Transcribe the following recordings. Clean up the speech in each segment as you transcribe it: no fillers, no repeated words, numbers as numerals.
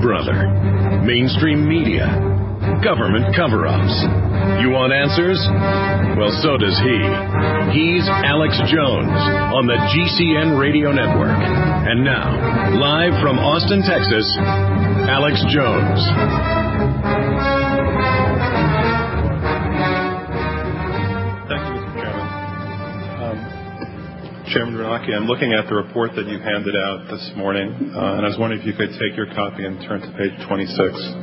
or other. Mainstream media. Government cover-ups. You want answers? Well, so does he. He's Alex Jones on the GCN Radio Network. And now, live from Austin, Texas, Alex Jones. Thank you, Mr. Chairman. Chairman Bernanke, I'm looking at the report that you handed out this morning, and I was wondering if you could take your copy and turn to page 26.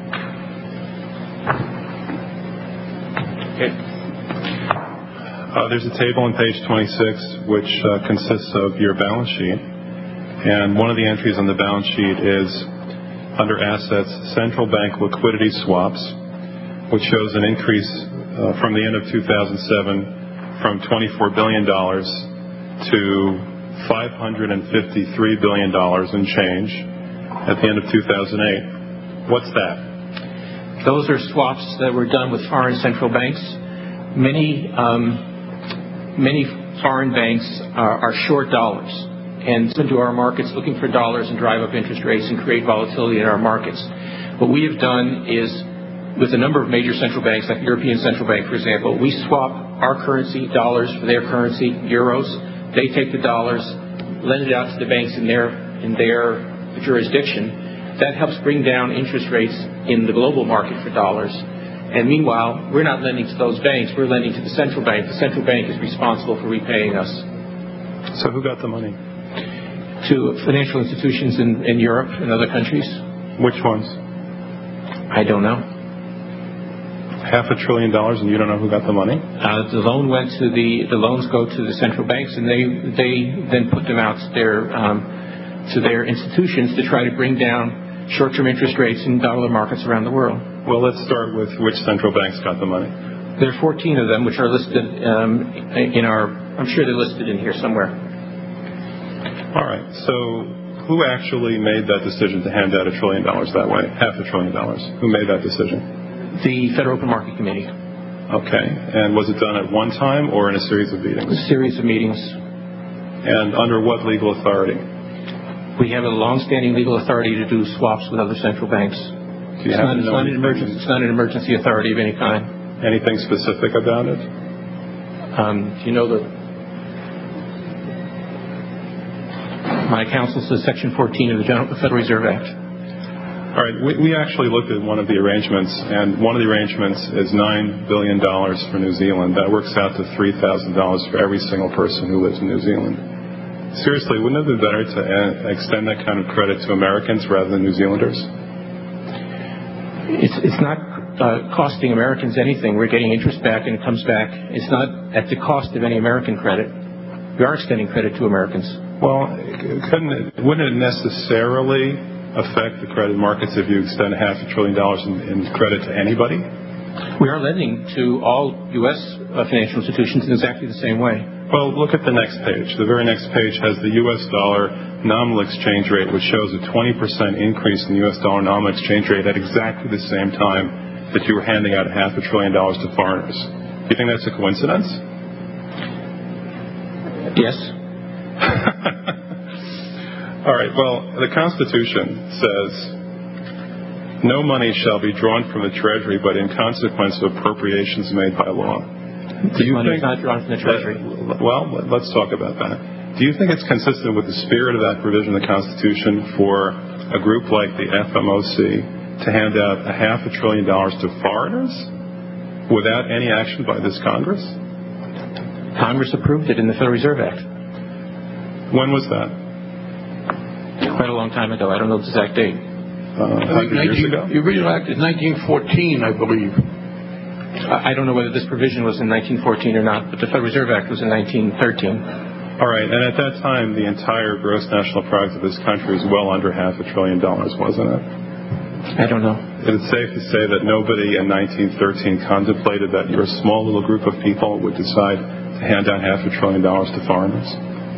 There's a table on page 26 which consists of your balance sheet, and one of the entries on the balance sheet is under assets, central bank liquidity swaps, which shows an increase from the end of 2007 from $24 billion to $553 billion in change at the end of 2008. What's that? Those are swaps that were done with foreign central banks. Many foreign banks are short dollars and into our markets looking for dollars and drive up interest rates and create volatility in our markets. What we have done is, with a number of major central banks, like European Central Bank, for example, we swap our currency, dollars, for their currency, euros. They take the dollars, lend it out to the banks in their jurisdiction. That helps bring down interest rates in the global market for dollars. And meanwhile, we're not lending to those banks. We're lending to the central bank. The central bank is responsible for repaying us. So who got the money? To financial institutions in Europe and other countries. Which ones? I don't know. $500 billion, and you don't know who got the money? The loans go to the central banks, and they then put them out to their institutions to try to bring down short-term interest rates in dollar markets around the world. Well, let's start with which central banks got the money. There are 14 of them, which are listed I'm sure they're listed in here somewhere. All right. So who actually made that decision to hand out $1 trillion that way? $500 billion. Who made that decision? The Federal Open Market Committee. Okay. And was it done at one time or in a series of meetings? A series of meetings. And under what legal authority? We have a long-standing legal authority to do swaps with other central banks. It's not an emergency authority of any kind. Anything specific about it? Do you know my counsel says Section 14 of the Federal Reserve Act. All right. We actually looked at one of the arrangements, and one of the arrangements is $9 billion for New Zealand. That works out to $3,000 for every single person who lives in New Zealand. Seriously, wouldn't it be better to extend that kind of credit to Americans rather than New Zealanders? It's not costing Americans anything. We're getting interest back and it comes back. It's not at the cost of any American credit. We are extending credit to Americans. Well, wouldn't it necessarily affect the credit markets if you extend $500 billion in credit to anybody? We are lending to all U.S. financial institutions in exactly the same way. Well, look at the next page. The very next page has the U.S. dollar nominal exchange rate, which shows a 20% increase in the U.S. dollar nominal exchange rate at exactly the same time that you were handing out $500 billion to foreigners. Do you think that's a coincidence? Yes. All right. Well, the Constitution says no money shall be drawn from the Treasury, but in consequence of appropriations made by law. Do you think not drawn from the Treasury? Well, let's talk about that. Do you think it's consistent with the spirit of that provision of the Constitution for a group like the FMOC to hand out $500 billion to foreigners without any action by this Congress? Congress approved it in the Federal Reserve Act. When was that? Quite a long time ago. I don't know the exact date. 100 years ago? The original act is 1914, I believe. I don't know whether this provision was in 1914 or not, but the Federal Reserve Act was in 1913. All right, and at that time, the entire gross national product of this country was well under $500 billion, wasn't it? I don't know. Is it safe to say that nobody in 1913 contemplated that your small little group of people would decide to hand out $500 billion to foreigners?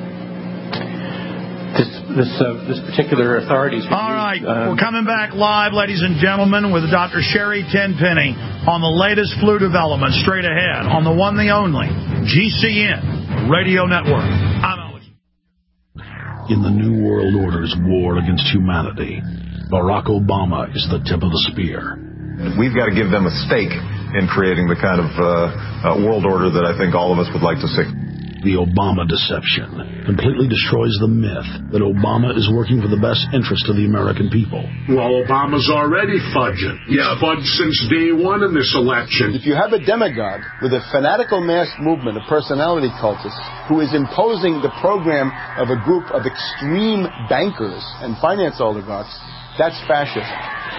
This particular authority. All right, we're coming back live, ladies and gentlemen, with Dr. Sherry Tenpenny on the latest flu development straight ahead on the one, the only GCN Radio Network. I'm Alex. in the New World Order's war against humanity. Barack Obama is the tip of the spear. We've got to give them a stake in creating the kind of world order that I think all of us would like to see. The Obama deception completely destroys the myth that Obama is working for the best interest of the American people. Well, Obama's already fudging. He's fudged since day one in this election. If you have a demagogue with a fanatical mass movement of personality cultists who is imposing the program of a group of extreme bankers and finance oligarchs, that's fascism.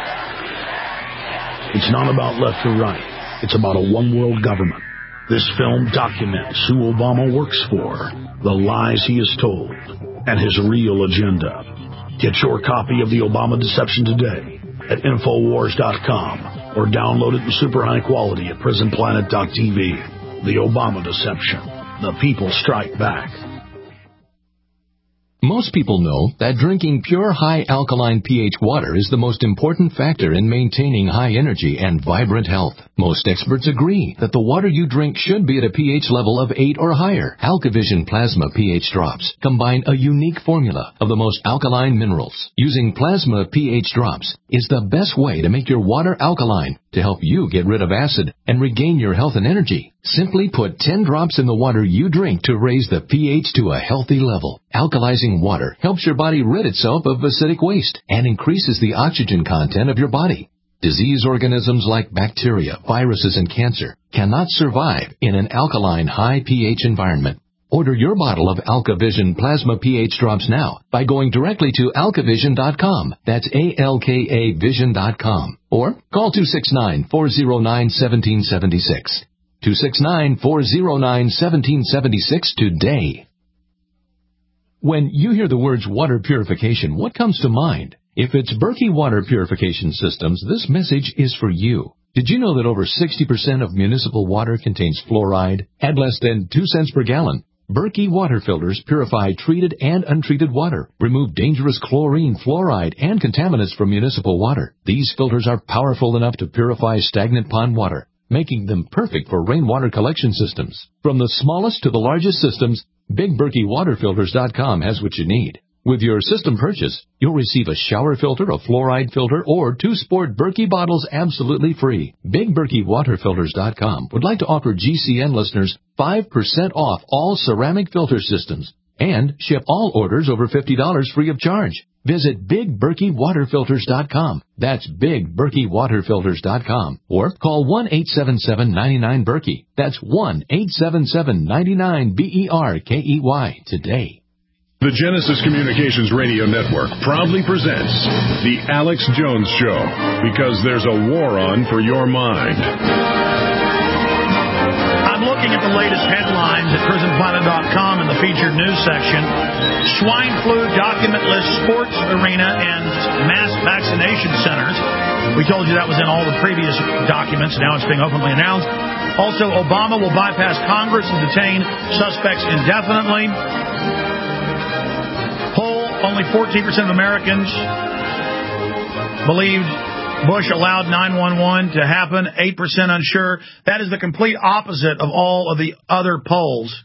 It's not about left or right. It's about a one-world government. This film documents who Obama works for, the lies he has told, and his real agenda. Get your copy of The Obama Deception today at Infowars.com or download it in super high quality at PrisonPlanet.tv. The Obama Deception. The people strike back. Most people know that drinking pure high alkaline pH water is the most important factor in maintaining high energy and vibrant health. Most experts agree that the water you drink should be at a pH level of 8 or higher. AlkaVision Plasma pH drops combine a unique formula of the most alkaline minerals. Using plasma pH drops is the best way to make your water alkaline to help you get rid of acid and regain your health and energy. Simply put 10 drops in the water you drink to raise the pH to a healthy level. Alkalizing water helps your body rid itself of acidic waste and increases the oxygen content of your body. Disease organisms like bacteria, viruses, and cancer cannot survive in an alkaline high pH environment. Order your bottle of AlkaVision Plasma pH drops now by going directly to alkavision.com. That's ALKA Vision.com. Or call 269-409-1776. 269-409-1776 today. When you hear the words water purification, what comes to mind? If it's Berkey Water Purification Systems, this message is for you. Did you know that over 60% of municipal water contains fluoride at less than 2 cents per gallon? Berkey water filters purify treated and untreated water, remove dangerous chlorine, fluoride, and contaminants from municipal water. These filters are powerful enough to purify stagnant pond water, making them perfect for rainwater collection systems. From the smallest to the largest systems, BigBerkeyWaterFilters.com has what you need. With your system purchase, you'll receive a shower filter, a fluoride filter, or 2 sport Berkey bottles absolutely free. BigBerkeyWaterFilters.com would like to offer GCN listeners 5% off all ceramic filter systems and ship all orders over $50 free of charge. Visit BigBerkeyWaterFilters.com. That's BigBerkeyWaterFilters.com. Or call 1-877-99-BERKEY. That's 1-877-99-BERKEY today. The Genesis Communications Radio Network proudly presents The Alex Jones Show, because there's a war on for your mind. I'm looking at the latest headlines at PrisonPlanet.com in the featured news section. Swine flu documentless sports arena and mass vaccination centers. We told you that was in all the previous documents. Now it's being openly announced. Also, Obama will bypass Congress and detain suspects indefinitely. Only 14% of Americans believed Bush allowed 9/11 to happen, 8% unsure. That is the complete opposite of all of the other polls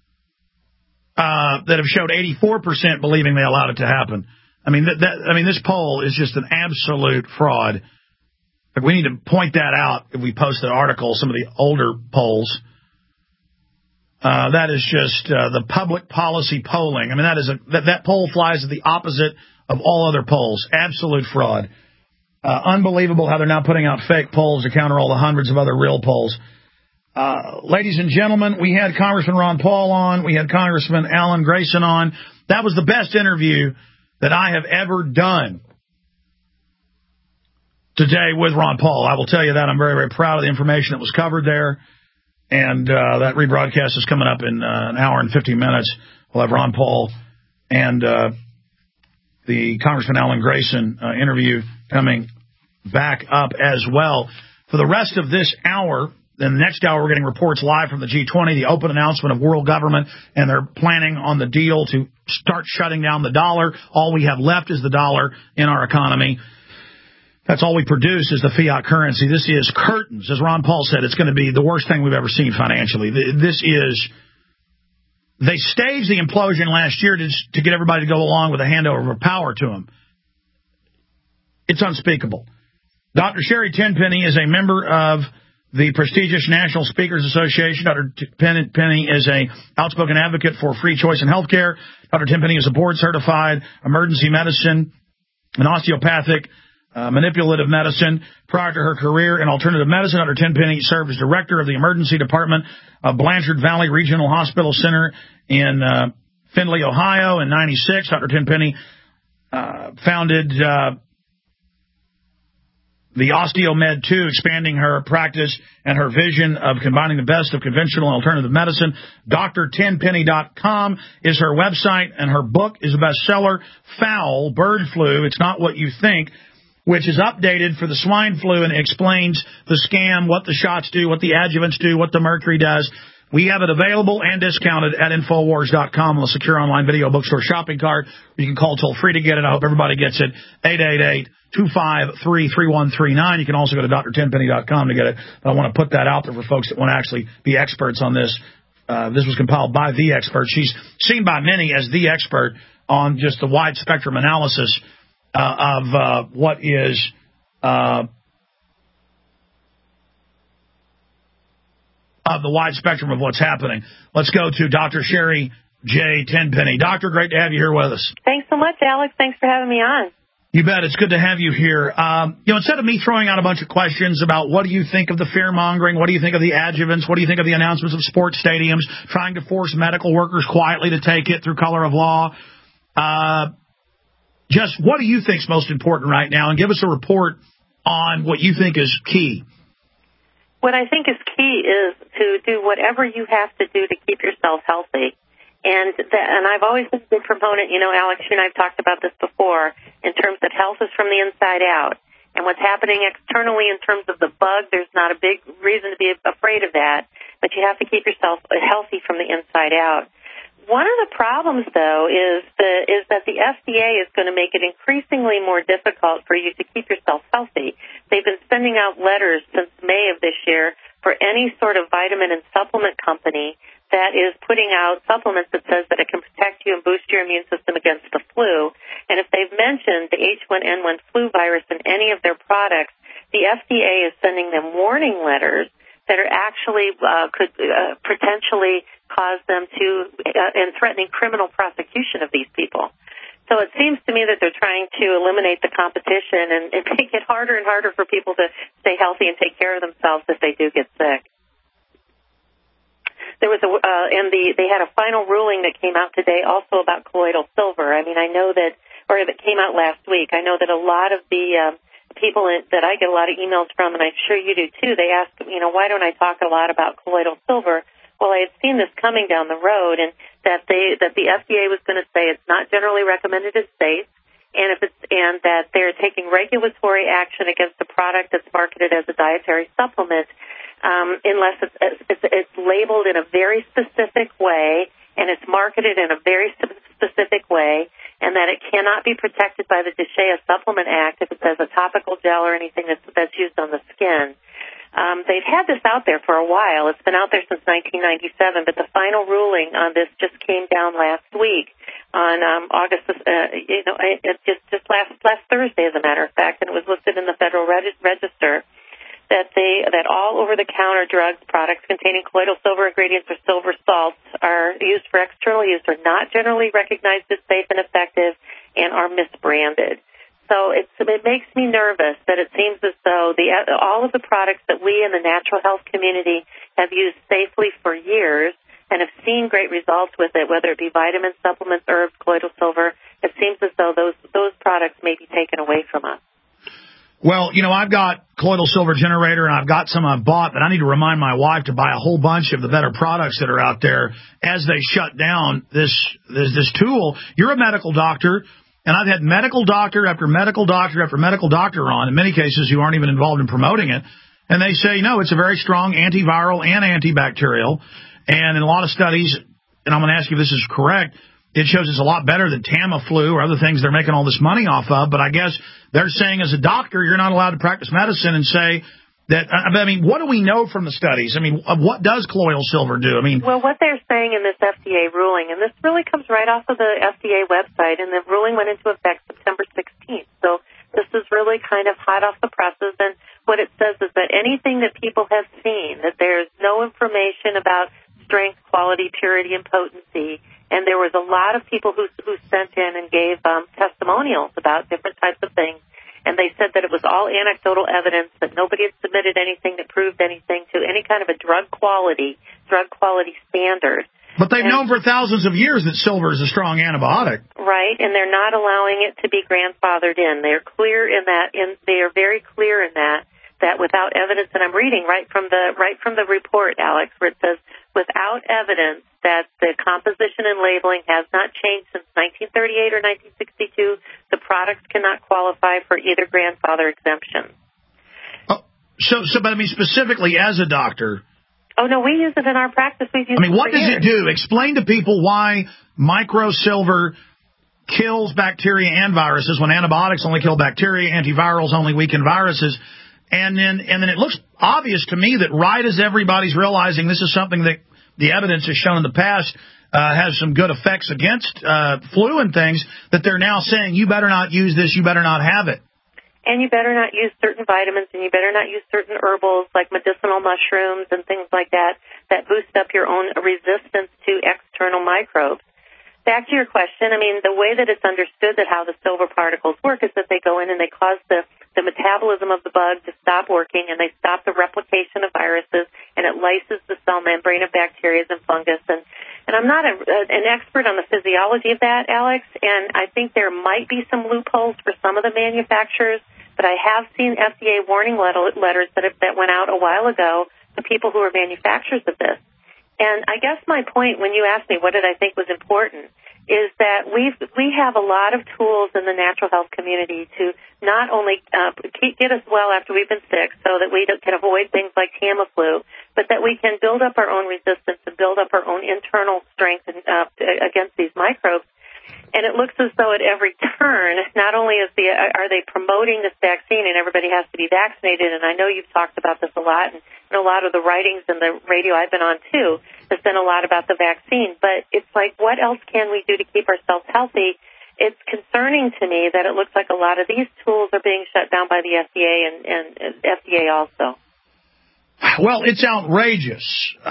that have showed 84% believing they allowed it to happen. I mean, this poll is just an absolute fraud. We need to point that out if we post an article, some of the older polls. That is just the public policy polling. I mean, that poll flies at the opposite of all other polls. Absolute fraud. Unbelievable how they're now putting out fake polls to counter all the hundreds of other real polls. Ladies and gentlemen, we had Congressman Ron Paul on. We had Congressman Alan Grayson on. That was the best interview that I have ever done today with Ron Paul. I will tell you that. I'm very, very proud of the information that was covered there. And that rebroadcast is coming up in an hour and 50 minutes. We'll have Ron Paul and the Congressman Alan Grayson interview coming back up as well. For the rest of this hour, then the next hour, we're getting reports live from the G20, the open announcement of world government, and they're planning on the deal to start shutting down the dollar. All we have left is the dollar in our economy. That's all we produce is the fiat currency. This is curtains. As Ron Paul said, it's going to be the worst thing we've ever seen financially. This is They staged the implosion last year to get everybody to go along with a handover of power to him. It's unspeakable. Dr. Sherry Tenpenny is a member of the prestigious National Speakers Association. Dr. Tenpenny is an outspoken advocate for free choice in healthcare. Dr. Tenpenny is a board-certified emergency medicine and osteopathic manipulative medicine. Prior to her career in alternative medicine, Dr. Tenpenny served as director of the emergency department of Blanchard Valley Regional Hospital Center in Findlay, Ohio. In 1996, Dr. Tenpenny founded the OsteoMed 2, expanding her practice and her vision of combining the best of conventional and alternative medicine. DrTenpenny.com is her website, and her book is a bestseller, Foul Bird Flu, It's Not What You Think, which is updated for the swine flu and explains the scam, what the shots do, what the adjuvants do, what the mercury does. We have it available and discounted at Infowars.com on the secure online video bookstore shopping cart. You can call toll-free to get it. I hope everybody gets it. 888-253-3139. You can also go to DrTenpenny.com to get it. But I want to put that out there for folks that want to actually be experts on this. This was compiled by the expert. She's seen by many as the expert on just the wide spectrum analysis of what is of the wide spectrum of what's happening. Let's go to Dr. Sherry J. Tenpenny. Doctor, great to have you here with us. Thanks so much, Alex. Thanks for having me on. You bet. It's good to have you here. Instead of me throwing out a bunch of questions about what do you think of the fear-mongering, what do you think of the adjuvants, what do you think of the announcements of sports stadiums, trying to force medical workers quietly to take it through color of law, just what do you think is most important right now? And give us a report on what you think is key. What I think is key is to do whatever you have to do to keep yourself healthy. And I've always been a big proponent, Alex, you and I have talked about this before, in terms that health is from the inside out. And what's happening externally in terms of the bug, there's not a big reason to be afraid of that, but you have to keep yourself healthy from the inside out. One of the problems, though, is that the FDA is going to make it increasingly more difficult for you to keep yourself healthy. They've been sending out letters since May of this year for any sort of vitamin and supplement company that is putting out supplements that says that it can protect you and boost your immune system against the flu. And if they've mentioned the H1N1 flu virus in any of their products, the FDA is sending them warning letters that are actually could potentially cause them to and threatening criminal prosecution of these people. So it seems to me that they're trying to eliminate the competition and make it harder and harder for people to stay healthy and take care of themselves if they do get sick. There was they had a final ruling that came out today also about colloidal silver. I mean, I know that, or that came out last week. I know that a lot of the people that I get a lot of emails from, and I'm sure you do too, they ask, why don't I talk a lot about colloidal silver? Well, I had seen this coming down the road, and that the FDA was going to say it's not generally recommended as safe, and that they're taking regulatory action against a product that's marketed as a dietary supplement, unless it's labeled in a very specific way and it's marketed in a very specific way, and that it cannot be protected by the DSHEA Supplement Act if it says a topical gel or anything that's used on the skin. They've had this out there for a while. It's been out there since 1997, but the final ruling on this just came down last week on August, just last Thursday, as a matter of fact, and it was listed in the Federal Register that all over-the-counter drugs, products containing colloidal silver ingredients or silver salts are used for external use, are not generally recognized as safe and effective, and are misbranded. So it makes me nervous that it seems as though all of the products that we in the natural health community have used safely for years and have seen great results with it, whether it be vitamins, supplements, herbs, colloidal silver, it seems as though those products may be taken away from us. Well, I've got colloidal silver generator, and I've got some I've bought, but I need to remind my wife to buy a whole bunch of the better products that are out there as they shut down this tool. You're a medical doctor. And I've had medical doctor after medical doctor after medical doctor on, in many cases who aren't even involved in promoting it. And they say, no, it's a very strong antiviral and antibacterial. And in a lot of studies, and I'm going to ask you if this is correct, it shows it's a lot better than Tamiflu or other things they're making all this money off of. But I guess they're saying as a doctor, you're not allowed to practice medicine and say I mean, what do we know from the studies? I mean, what does colloidal silver do? I mean, well, what they're saying in this FDA ruling, and this really comes right off of the FDA website, and the ruling went into effect September 16th. So this is really kind of hot off the presses, and what it says is that anything that people have seen, that there's no information about strength, quality, purity, and potency, and there was a lot of people who sent in and gave testimonials about different types of things. And they said that it was all anecdotal evidence, that nobody had submitted anything that proved anything to any kind of a drug quality standard. But they've known for thousands of years that silver is a strong antibiotic. Right, and they're not allowing it to be grandfathered in. They're clear in that, they are very clear in that without evidence, and I'm reading right from the report, Alex, where it says, without evidence that the composition and labeling has not changed since 1938 or 1962, the products cannot qualify for either grandfather exemption. Oh, but I mean, specifically as a doctor. Oh, no, we use it in our practice. What does it do? Explain to people why microsilver kills bacteria and viruses when antibiotics only kill bacteria, antivirals only weaken viruses. And then it looks obvious to me that right as everybody's realizing this is something that the evidence has shown in the past has some good effects against flu and things, that they're now saying, you better not use this, you better not have it. And you better not use certain vitamins, and you better not use certain herbals like medicinal mushrooms and things like that boost up your own resistance to external microbes. Back to your question, I mean, the way that it's understood that how the silver particles work is that they go in and they cause the metabolism of the bug to stop working, and they stop the replication of viruses, and it lyses the cell membrane of bacteria and fungus. And I'm not an expert on the physiology of that, Alex, and I think there might be some loopholes for some of the manufacturers, but I have seen FDA warning letters that went out a while ago to people who are manufacturers of this. And I guess my point when you asked me what did I think was important is that we have a lot of tools in the natural health community to not only get us well after we've been sick so that we can avoid things like Tamiflu, but that we can build up our own resistance and build up our own internal strength against these microbes. And it looks as though at every turn, not only are they promoting this vaccine and everybody has to be vaccinated, and I know you've talked about this a lot, and a lot of the writings and the radio I've been on too has been a lot about the vaccine, but it's like, what else can we do to keep ourselves healthy? It's concerning to me that it looks like a lot of these tools are being shut down by the FDA and FDA also. Well, it's outrageous.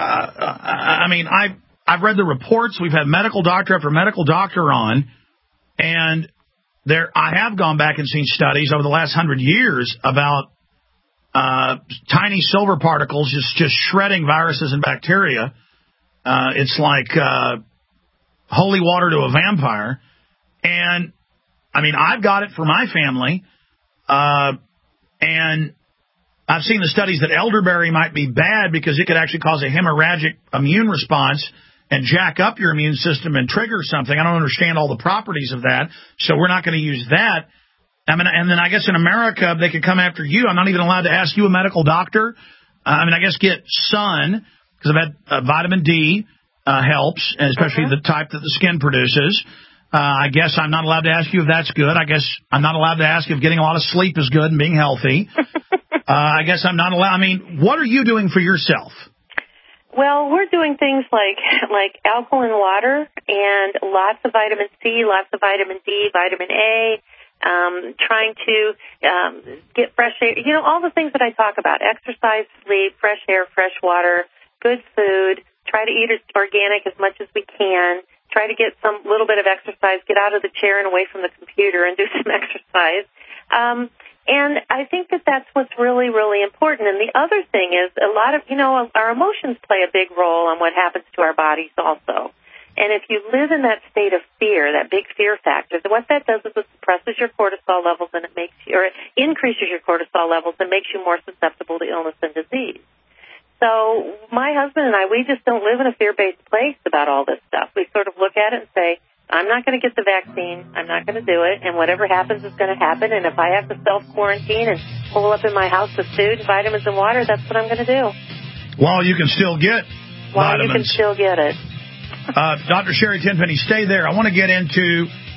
I mean, I've read the reports. We've had medical doctor after medical doctor on, and I have gone back and seen studies over the last 100 years about tiny silver particles just shredding viruses and bacteria. It's like holy water to a vampire. And, I mean, I've got it for my family, and I've seen the studies that elderberry might be bad because it could actually cause a hemorrhagic immune response and jack up your immune system and trigger something. I don't understand all the properties of that, so we're not going to use that. I mean, and then I guess in America, they could come after you. I'm not even allowed to ask you, a medical doctor. I mean, I guess get sun, because I've had vitamin D helps, and especially the type that the skin produces. I guess I'm not allowed to ask you if that's good. I guess I'm not allowed to ask if getting a lot of sleep is good and being healthy. I guess I'm not allowed. I mean, what are you doing for yourself? Well, we're doing things like alkaline water and lots of vitamin C, lots of vitamin D, vitamin A, trying to get fresh air, all the things that I talk about, exercise, sleep, fresh air, fresh water, good food, try to eat organic as much as we can, try to get some little bit of exercise, get out of the chair and away from the computer and do some exercise. And I think that that's what's really, really important. And the other thing is a lot of, our emotions play a big role on what happens to our bodies also. And if you live in that state of fear, that big fear factor, what that does is it suppresses your cortisol levels and it increases your cortisol levels and makes you more susceptible to illness and disease. So my husband and I, we just don't live in a fear-based place about all this stuff. We sort of look at it and say, I'm not going to get the vaccine. I'm not going to do it. And whatever happens is going to happen. And if I have to self-quarantine and pull up in my house with food, vitamins, and water, that's what I'm going to do. While you can still get vitamins. You can still get it. Dr. Sherry Tenpenny, stay there. I want to get into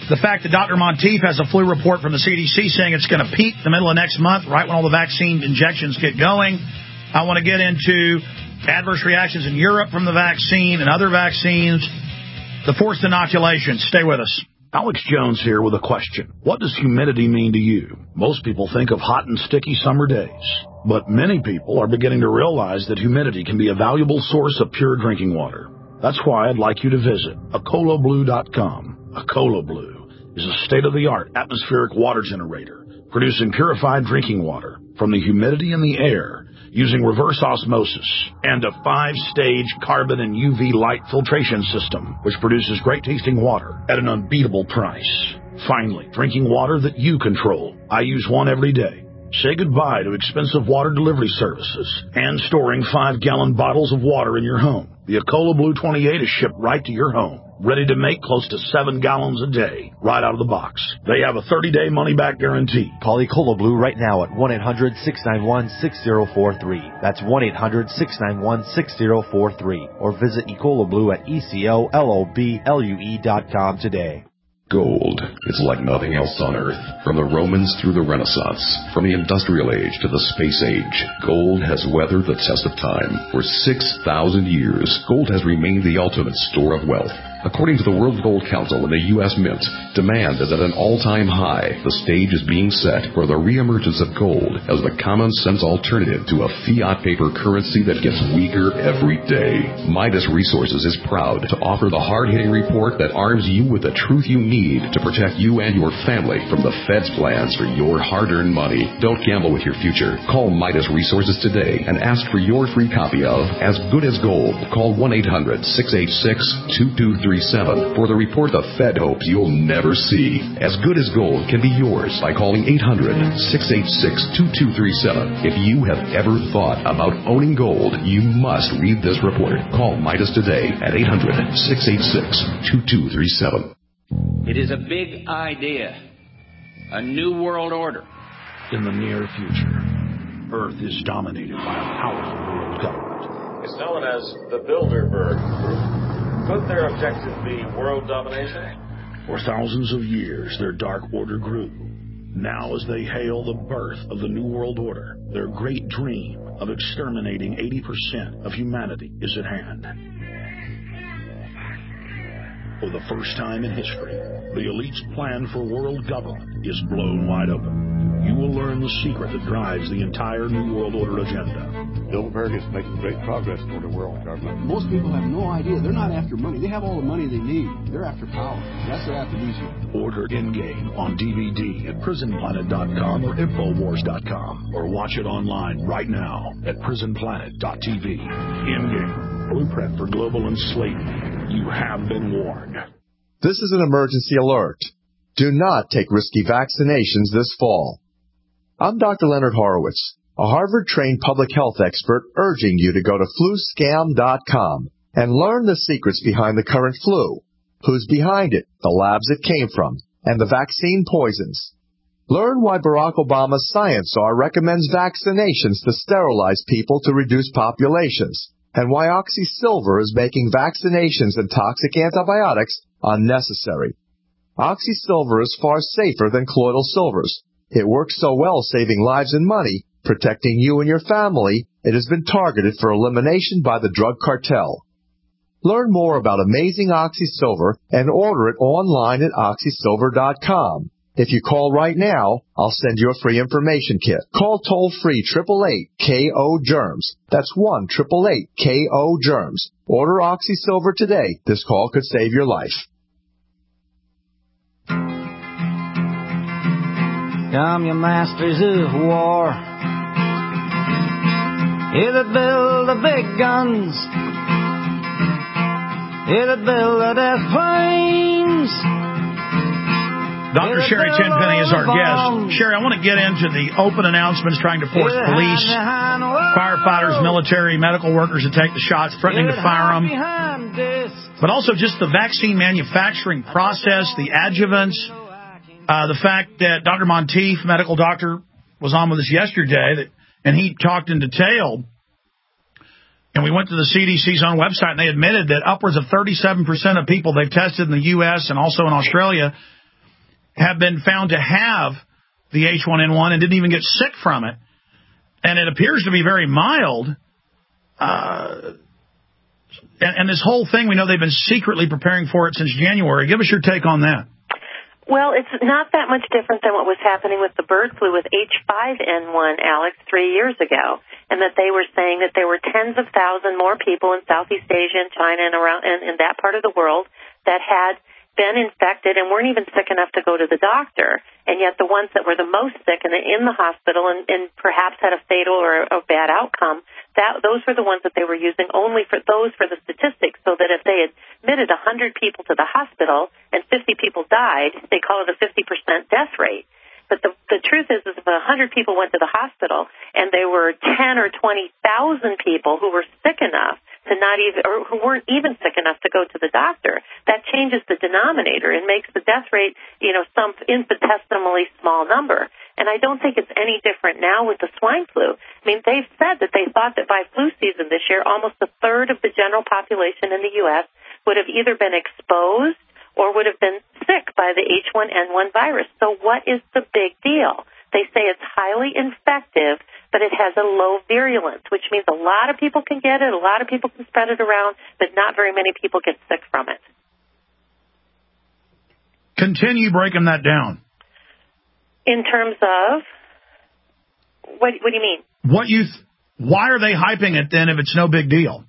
The fact that Dr. Monteith has a flu report from the CDC saying it's going to peak the middle of next month, right when all the vaccine injections get going. I want to get into adverse reactions in Europe from the vaccine and other vaccines. The forced inoculations. Stay with us. Alex Jones here with a question. What does humidity mean to you? Most people think of hot and sticky summer days, but many people are beginning to realize that humidity can be a valuable source of pure drinking water. That's why I'd like you to visit AcoloBlue.com. AcoloBlue is a state-of-the-art atmospheric water generator producing purified drinking water from the humidity in the air using reverse osmosis and a 5-stage carbon and UV light filtration system, which produces great-tasting water at an unbeatable price. Finally, drinking water that you control. I use one every day. Say goodbye to expensive water delivery services and storing 5-gallon bottles of water in your home. The Acola Blue 28 is shipped right to your home, ready to make close to 7 gallons a day, right out of the box. They have a 30-day money-back guarantee. Call Ecola Blue right now at 1-800-691-6043. That's 1-800-691-6043. Or visit Ecola Blue at ECOLOBLUE.com today. Gold is like nothing else on Earth. From the Romans through the Renaissance, from the Industrial Age to the Space Age, gold has weathered the test of time. For 6,000 years, gold has remained the ultimate store of wealth. According to the World Gold Council and the U.S. Mint, demand is at an all-time high. The stage is being set for the reemergence of gold as the common-sense alternative to a fiat paper currency that gets weaker every day. Midas Resources is proud to offer the hard-hitting report that arms you with the truth you need to protect you and your family from the Fed's plans for your hard-earned money. Don't gamble with your future. Call Midas Resources today and ask for your free copy of As Good as Gold. Call 1-800-686-2237 for the report the Fed hopes you'll never see. As Good as Gold can be yours by calling 800-686-2237. If you have ever thought about owning gold, you must read this report. Call Midas today at 800-686-2237. It is a big idea, a new world order. In the near future, Earth is dominated by a powerful world government. It's known as the Bilderberg Group. Could their objective be world domination? For thousands of years, their dark order grew. Now, as they hail the birth of the New World Order, their great dream of exterminating 80% of humanity is at hand. For the first time in history, the elite's plan for world government is blown wide open. You will learn the secret that drives the entire New World Order agenda. Bilderberg is making great progress toward a world government. Most people have no idea. They're not after money. They have all the money they need. They're after power. That's their after. Order Endgame on DVD at PrisonPlanet.com or Infowars.com, or watch it online right now at PrisonPlanet.tv. Endgame, blueprint for global enslavement. You have been warned. This is an emergency alert. Do not take risky vaccinations this fall. I'm Dr. Leonard Horowitz, a Harvard-trained public health expert, urging you to go to fluscam.com and learn the secrets behind the current flu, who's behind it, the labs it came from, and the vaccine poisons. Learn why Barack Obama's science czar recommends vaccinations to sterilize people to reduce populations, and why OxySilver is making vaccinations and toxic antibiotics unnecessary. OxySilver is far safer than colloidal silvers. It works so well saving lives and money, protecting you and your family, it has been targeted for elimination by the drug cartel. Learn more about amazing OxySilver and order it online at OxySilver.com. If you call right now, I'll send you a free information kit. Call toll-free 888-KO-GERMS. That's 1-888-KO-GERMS. Order OxySilver today. This call could save your life. Come, you masters of war, you that build the big guns, you that build the death planes. Dr. Sherry Tenpenny is our guest. Sherry, I want to get into the open announcements trying to force police, firefighters, military, medical workers to take the shots, threatening to fire them. But also just the vaccine manufacturing process, the adjuvants, the fact that Dr. Monteith, medical doctor, was on with us yesterday, and he talked in detail. And we went to the CDC's own website, and they admitted that upwards of 37% of people they've tested in the U.S. and also in Australia have been found to have the H1N1 and didn't even get sick from it. And it appears to be very mild. And this whole thing, we know they've been secretly preparing for it since January. Give us your take on that. Well, it's not that much different than what was happening with the bird flu with H5N1, Alex, 3 years ago, and that they were saying that there were tens of thousands more people in Southeast Asia and China and around in that part of the world that had been infected and weren't even sick enough to go to the doctor. And yet the ones that were the most sick and in the hospital and perhaps had a fatal or a bad outcome, those were the ones that they were using only for the statistics, so that if they admitted 100 people to the hospital and 50 people died, they call it a 50% death rate. But the truth is if 100 people went to the hospital and there were 10 or 20,000 people who were sick enough to not even, or who weren't even sick enough to go to the doctor, that changes the denominator and makes the death rate, some infinitesimally small number. And I don't think it's any different now with the swine flu. I mean, they've said that they thought that by flu season this year, almost a third of the general population in the U.S. would have either been exposed or would have been sick by the H1N1 virus. So what is the big deal? They say it's highly infective, but it has a low virulence, which means a lot of people can get it, a lot of people can spread it around, but not very many people get sick from it. Continue breaking that down. In terms of, what do you mean? Why are they hyping it then if it's no big deal?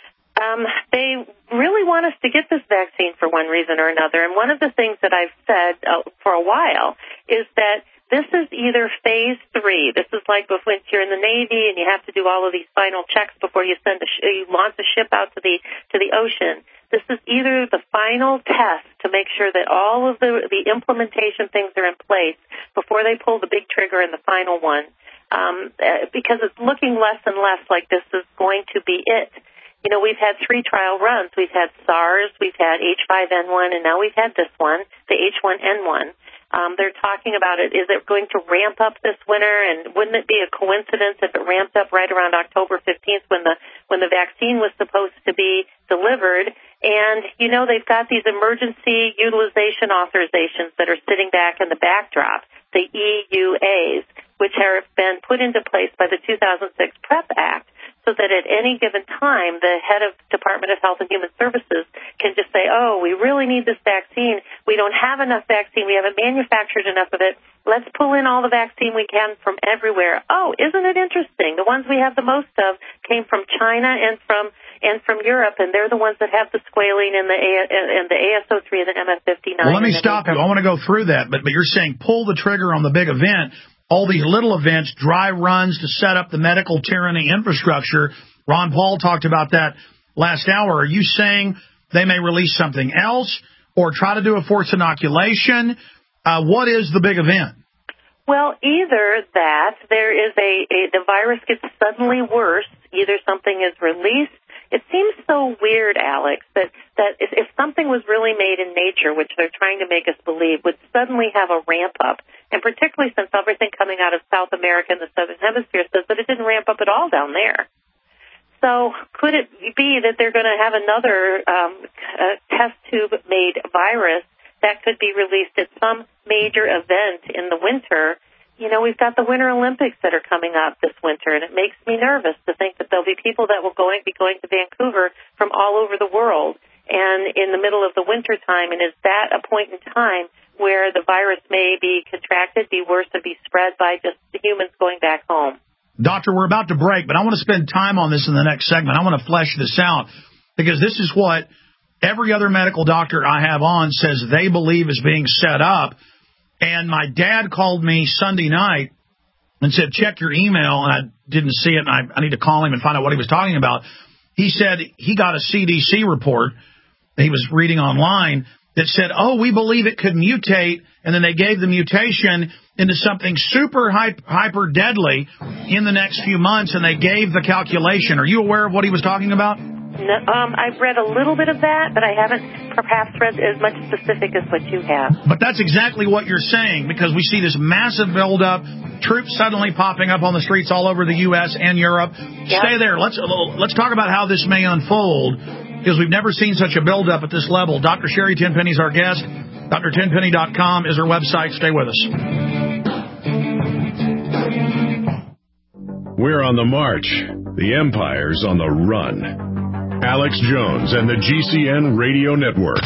They really want us to get this vaccine for one reason or another. And one of the things that I've said for a while is that this is either phase 3. This is like when you're in the Navy and you have to do all of these final checks before you you launch a ship out to the ocean. This is either the final test to make sure that all of the implementation things are in place before they pull the big trigger in the final one, because it's looking less and less like this is going to be it. We've had 3 trial runs. We've had SARS, we've had H5N1, and now we've had this one, the H1N1. They're talking about it. Is it going to ramp up this winter? And wouldn't it be a coincidence if it ramped up right around October 15th when the vaccine was supposed to be delivered? And, they've got these emergency utilization authorizations that are sitting back in the backdrop, the EUAs, which have been put into place by the 2006 PrEP Act, so that at any given time, the head of Department of Health and Human Services can just say, oh, we really need this vaccine. We don't have enough vaccine. We haven't manufactured enough of it. Let's pull in all the vaccine we can from everywhere. Oh, isn't it interesting? The ones we have the most of came from China and from Europe, and they're the ones that have the squalene and the AS03 and the MF59. Well, let me stop you. I want to go through that, but you're saying pull the trigger on the big event. All these little events, dry runs to set up the medical tyranny infrastructure. Ron Paul talked about that last hour. Are you saying they may release something else or try to do a forced inoculation? What is the big event? Well, either that, there is the virus gets suddenly worse, either something is released. It seems so weird, Alex, that if something was really made in nature, which they're trying to make us believe, would suddenly have a ramp up, and particularly since everything coming out of South America and the Southern Hemisphere says that it didn't ramp up at all down there. So could it be that they're going to have another test tube-made virus that could be released at some major event in the winter? We've got the Winter Olympics that are coming up this winter, and it makes me nervous to think that there'll be people that will be going to Vancouver from all over the world and in the middle of the winter time. And is that a point in time where the virus may be contracted, be worse, and be spread by just the humans going back home? Doctor, we're about to break, but I want to spend time on this in the next segment. I want to flesh this out because this is what every other medical doctor I have on says they believe is being set up. And my dad called me Sunday night and said, check your email, and I didn't see it, and I need to call him and find out what he was talking about. He said he got a CDC report that he was reading online that said, oh, we believe it could mutate, and then they gave the mutation into something super hyper deadly in the next few months, and they gave the calculation. Are you aware of what he was talking about? No, I've read a little bit of that, but I haven't perhaps read as much specific as what you have. But that's exactly what you're saying, because we see this massive buildup, troops suddenly popping up on the streets all over the U.S. and Europe. Yep. Stay there. Let's talk about how this may unfold, because we've never seen such a buildup at this level. Dr. Sherry Tenpenny's our guest. DrTenpenny.com is her website. Stay with us. We're on the march. The empire's on the run. Alex Jones and the GCN Radio Network.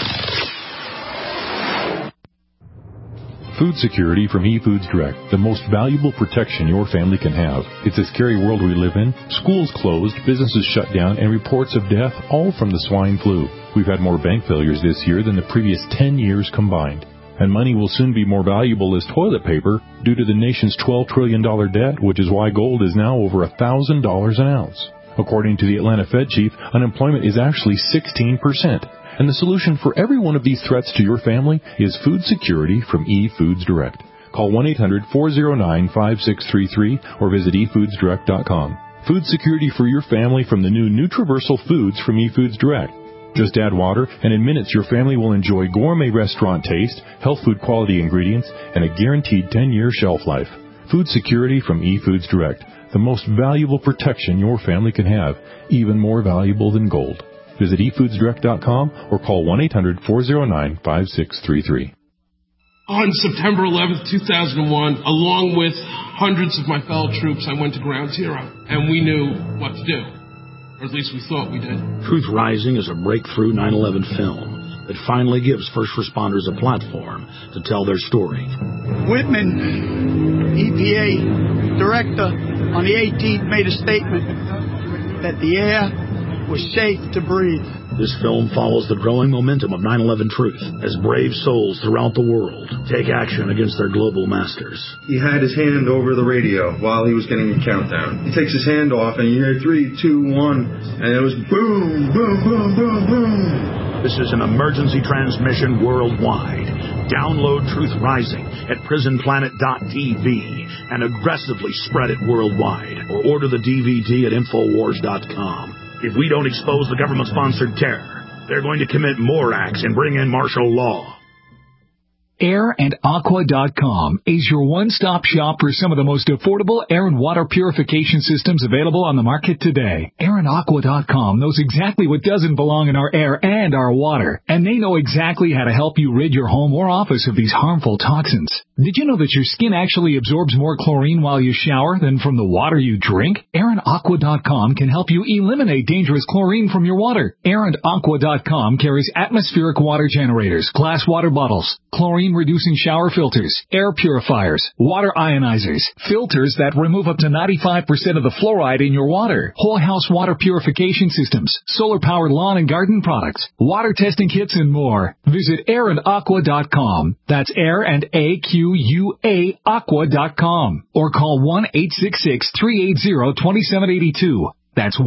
Food security from eFoods Direct, the most valuable protection your family can have. It's a scary world we live in. Schools closed, businesses shut down, and reports of death, all from the swine flu. We've had more bank failures this year than the previous 10 years combined. And money will soon be more valuable as toilet paper due to the nation's $12 trillion debt, which is why gold is now over $1,000 an ounce. According to the Atlanta Fed chief, unemployment is actually 16%. And the solution for every one of these threats to your family is food security from eFoods Direct. Call 1-800-409-5633 or visit efoodsdirect.com. Food security for your family from the new Nutriversal Foods from eFoods Direct. Just add water, and in minutes your family will enjoy gourmet restaurant taste, health food quality ingredients, and a guaranteed 10-year shelf life. Food security from eFoods Direct, the most valuable protection your family can have, even more valuable than gold. Visit efoodsdirect.com or call 1-800-409-5633. On September 11th, 2001, along with hundreds of my fellow troops, I went to Ground Zero, and we knew what to do. Or at least we thought we did. Truth Rising is a breakthrough 9/11 film that finally gives first responders a platform to tell their story. Whitman, EPA director, on the 18th made a statement that the air was safe to breathe. This film follows the growing momentum of 9/11 truth as brave souls throughout the world take action against their global masters. He had his hand over the radio while he was getting a countdown. He takes his hand off and you hear 3, 2, 1, and it was boom, boom, boom, boom, boom. This is an emergency transmission worldwide. Download Truth Rising at prisonplanet.tv and aggressively spread it worldwide, or order the DVD at Infowars.com. If we don't expose the government-sponsored terror, they're going to commit more acts and bring in martial law. AirandAqua.com is your one-stop shop for some of the most affordable air and water purification systems available on the market today. AirandAqua.com knows exactly what doesn't belong in our air and our water, and they know exactly how to help you rid your home or office of these harmful toxins. Did you know that your skin actually absorbs more chlorine while you shower than from the water you drink? AirandAqua.com can help you eliminate dangerous chlorine from your water. AirandAqua.com carries atmospheric water generators, glass water bottles, chlorine-reducing shower filters, air purifiers, water ionizers, filters that remove up to 95% of the fluoride in your water, whole house water purification systems, solar-powered lawn and garden products, water testing kits, and more. Visit AirandAqua.com. That's Air and AQUA Aqua.com. Or call 1-866-380-2782. That's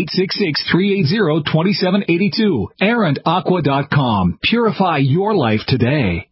1-866-380-2782. AirandAqua.com. Purify your life today.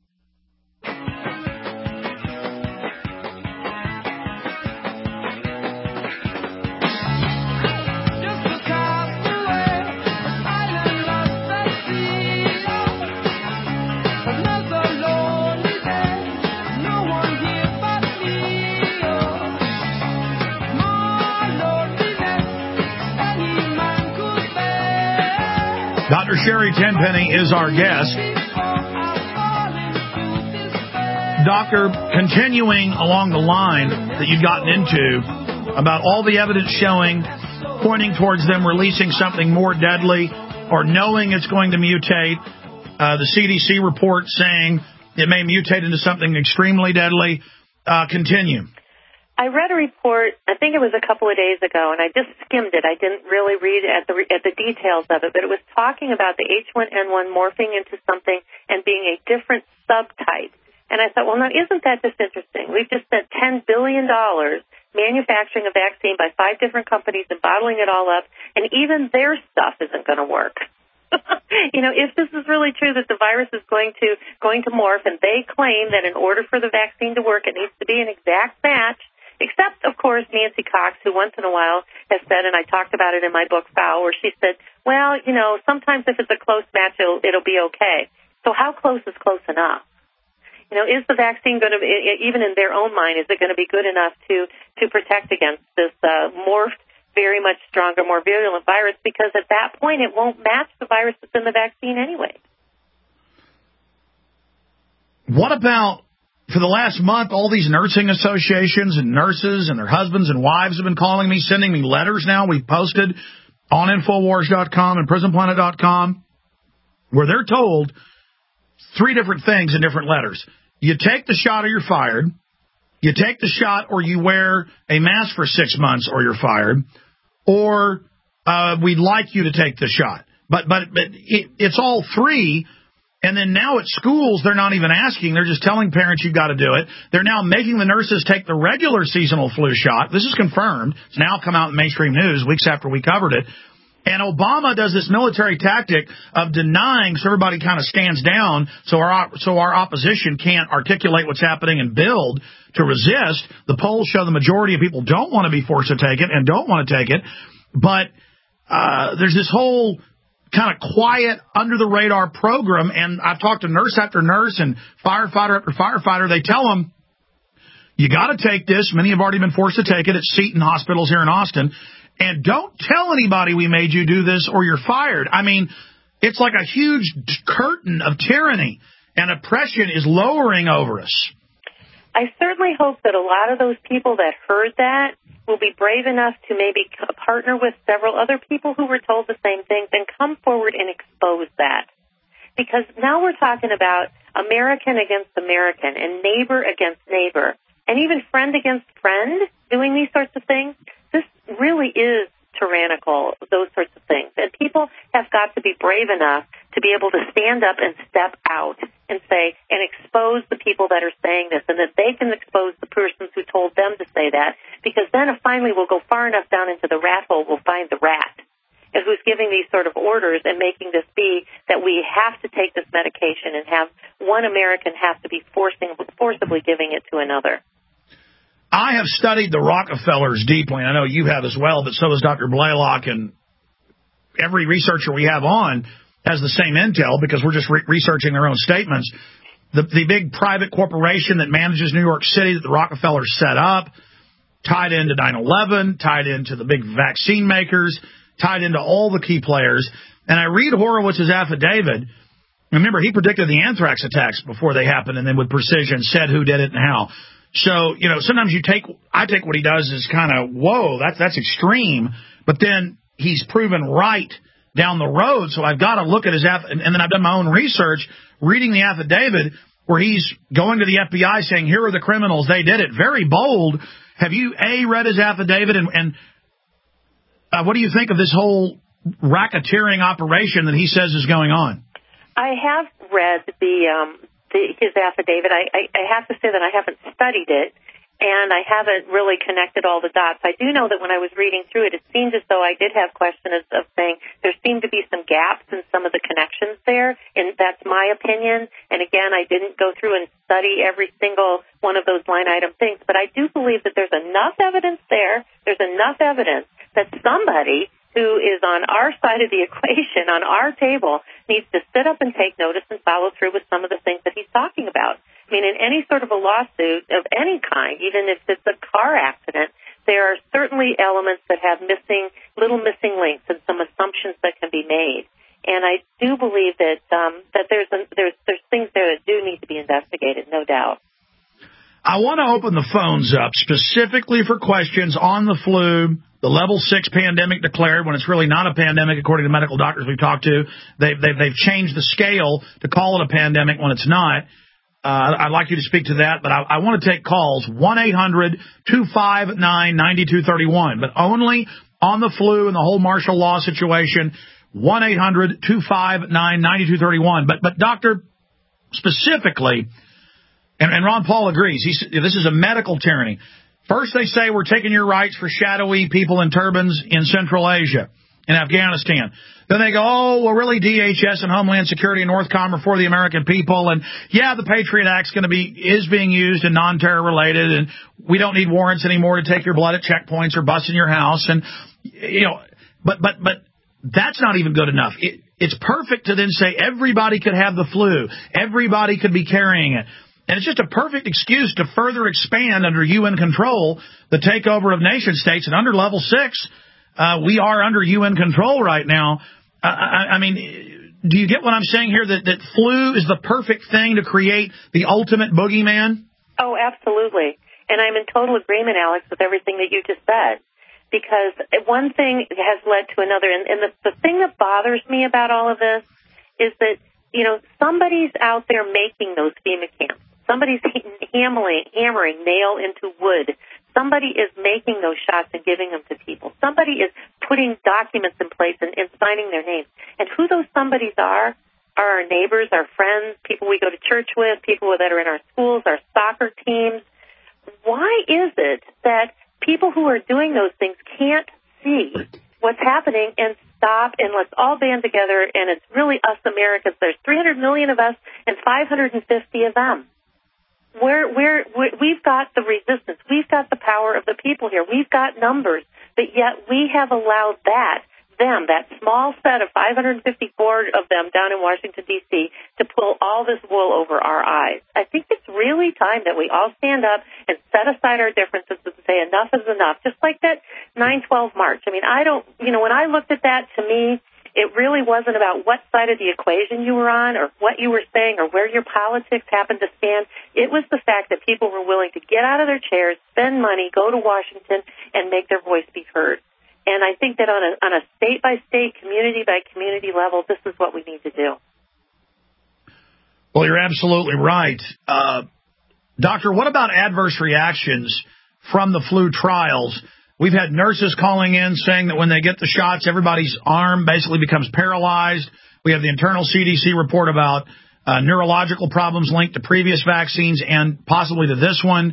Dr. Sherry Tenpenny is our guest. Doctor, continuing along the line that you've gotten into about all the evidence showing, pointing towards them releasing something more deadly or knowing it's going to mutate, the CDC report saying it may mutate into something extremely deadly. Continue. I read a report, I think it was a couple of days ago, and I just skimmed it. I didn't really read at the details of it, but it was talking about the H1N1 morphing into something and being a different subtype. And I thought, well, now, isn't that just interesting? We've just spent $10 billion manufacturing a vaccine by 5 different companies and bottling it all up, and even their stuff isn't going to work. You know, if this is really true that the virus is going to morph, and they claim that in order for the vaccine to work, it needs to be an exact match, except, of course, Nancy Cox, who once in a while has said, and I talked about it in my book, Foul, where she said, well, you know, sometimes if it's a close match, it'll be okay. So how close is close enough? You know, is the vaccine going to, even in their own mind, is it going to be good enough to protect against this morphed, very much stronger, more virulent virus? Because at that point, it won't match the virus that's in the vaccine anyway. What about, for the last month, all these nursing associations and nurses and their husbands and wives have been calling me, sending me letters now. We posted on Infowars.com and PrisonPlanet.com where they're told 3 different things in different letters. You take the shot or you're fired. You take the shot or you wear a mask for 6 months or you're fired. Or we'd like you to take the shot. But it's all 3. And then now at schools, they're not even asking. They're just telling parents you've got to do it. They're now making the nurses take the regular seasonal flu shot. This is confirmed. It's now come out in mainstream news weeks after we covered it. And Obama does this military tactic of denying, so everybody kind of stands down, so our opposition can't articulate what's happening and build to resist. The polls show the majority of people don't want to be forced to take it and don't want to take it. But there's this whole kind of quiet, under-the-radar program, and I've talked to nurse after nurse and firefighter after firefighter. They tell them, you got to take this. Many have already been forced to take it at Seton hospitals here in Austin. And don't tell anybody we made you do this or you're fired. I mean, it's like a huge curtain of tyranny, and oppression is lowering over us. I certainly hope that a lot of those people that heard that will be brave enough to maybe partner with several other people who were told the same things and come forward and expose that. Because now we're talking about American against American and neighbor against neighbor and even friend against friend doing these sorts of things. This really is tyrannical, those sorts of things. And people have got to be brave enough to be able to stand up and step out and say, and expose the people that are saying this, and that they can expose the persons who told them to say that, because then finally we'll go far enough down into the rat hole, we'll find the rat and who's giving these sort of orders and making this be that we have to take this medication and have one American have to be forcibly giving it to another. I have studied the Rockefellers deeply, and I know you have as well, but so has Dr. Blaylock, and every researcher we have on has the same intel because we're just researching their own statements. The big private corporation that manages New York City that the Rockefellers set up, tied into 9/11, tied into the big vaccine makers, tied into all the key players. And I read Horowitz's affidavit. Remember, he predicted the anthrax attacks before they happened, and then with precision said who did it and how. So, you know, sometimes I take what he does as kind of, whoa, that's extreme. But then he's proven right down the road. So I've got to look at his and then I've done my own research, reading the affidavit where he's going to the FBI saying, here are the criminals, they did it. Very bold. Have you, read his affidavit? And what do you think of this whole racketeering operation that he says is going on? I have read his affidavit. I have to say that I haven't studied it, and I haven't really connected all the dots. I do know that when I was reading through it, it seemed as though I did have questions of saying there seemed to be some gaps in some of the connections there, and that's my opinion. And again, I didn't go through and study every single one of those line item things, but I do believe that there's enough evidence there. There's enough evidence that somebody who is on our side of the equation, on our table, needs to sit up and take notice and follow through with some of the things that he's talking about. I mean, in any sort of a lawsuit of any kind, even if it's a car accident, there are certainly elements that have little missing links and some assumptions that can be made. And I do believe that there's things there that do need to be investigated, no doubt. I want to open the phones up specifically for questions on the flu, the level 6 pandemic declared when it's really not a pandemic, according to medical doctors we've talked to. They've changed the scale to call it a pandemic when it's not. I'd like you to speak to that, but I want to take calls, 1-800-259-9231, but only on the flu and the whole martial law situation, 1-800-259-9231. But doctor, specifically, and Ron Paul agrees, this is a medical tyranny. First, they say we're taking your rights for shadowy people in turbans in Central Asia, in Afghanistan. Then they go, oh, well, really, DHS and Homeland Security and Northcom are for the American people. And, yeah, the Patriot Act's is being used and non-terror related, and we don't need warrants anymore to take your blood at checkpoints or bust in your house. And, you know, but that's not even good enough. It's perfect to then say everybody could have the flu. Everybody could be carrying it. And it's just a perfect excuse to further expand under UN control the takeover of nation states. And under level 6, we are under UN control right now. I mean, do you get what I'm saying here, that flu is the perfect thing to create the ultimate boogeyman? Oh, absolutely. And I'm in total agreement, Alex, with everything that you just said. Because one thing has led to another. And the thing that bothers me about all of this is that, you know, somebody's out there making those FEMA camps. Somebody's hammering nail into wood. Somebody is making those shots and giving them to people. Somebody is putting documents in place and signing their names. And who those somebodies are our neighbors, our friends, people we go to church with, people that are in our schools, our soccer teams. Why is it that people who are doing those things can't see what's happening and stop, and let's all band together, and it's really us Americans. There's 300 million of us and 550 of them. We've got the resistance. We've got the power of the people here. We've got numbers, but yet we have allowed that small set of 554 of them down in Washington, D.C., to pull all this wool over our eyes. I think it's really time that we all stand up and set aside our differences and say enough is enough, just like that 9/12 march. I mean, when I looked at that, to me, it really wasn't about what side of the equation you were on or what you were saying or where your politics happened to stand. It was the fact that people were willing to get out of their chairs, spend money, go to Washington, and make their voice be heard. And I think that on a state-by-state, community-by-community level, this is what we need to do. Well, you're absolutely right. Doctor, what about adverse reactions from the flu trials? We've had nurses calling in saying that when they get the shots, everybody's arm basically becomes paralyzed. We have the internal CDC report about neurological problems linked to previous vaccines and possibly to this one.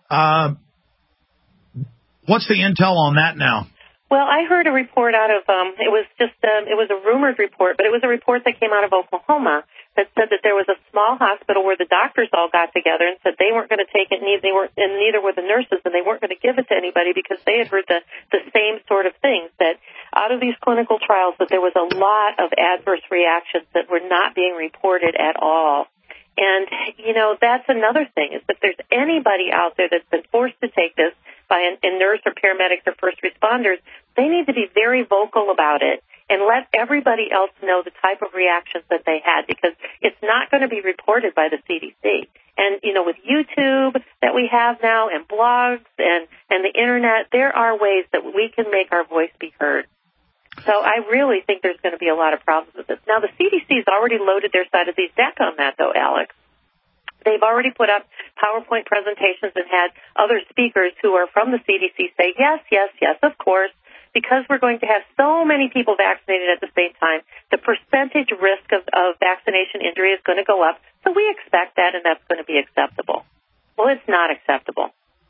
What's the intel on that now? Well, I heard a report out of, it was a rumored report, but it was a report that came out of Oklahoma that said that there was a small hospital where the doctors all got together and said they weren't going to take it, and neither were the nurses, and they weren't going to give it to anybody because they had heard the same sort of things, that out of these clinical trials that there was a lot of adverse reactions that were not being reported at all. And, you know, that's another thing, is that if there's anybody out there that's been forced to take this by a nurse or paramedics or first responders, they need to be very vocal about it and let everybody else know the type of reactions that they had, because it's not going to be reported by the CDC. And, you know, with YouTube that we have now and blogs and the Internet, there are ways that we can make our voice be heard. So I really think there's going to be a lot of problems with this. Now, the CDC's already loaded their side of these deck on that, though, Alex. They've already put up PowerPoint presentations and had other speakers who are from the CDC say, yes, of course, because we're going to have so many people vaccinated at the same time, the percentage risk of vaccination injury is going to go up. So we expect that, and that's going to be acceptable. Well, it's not acceptable.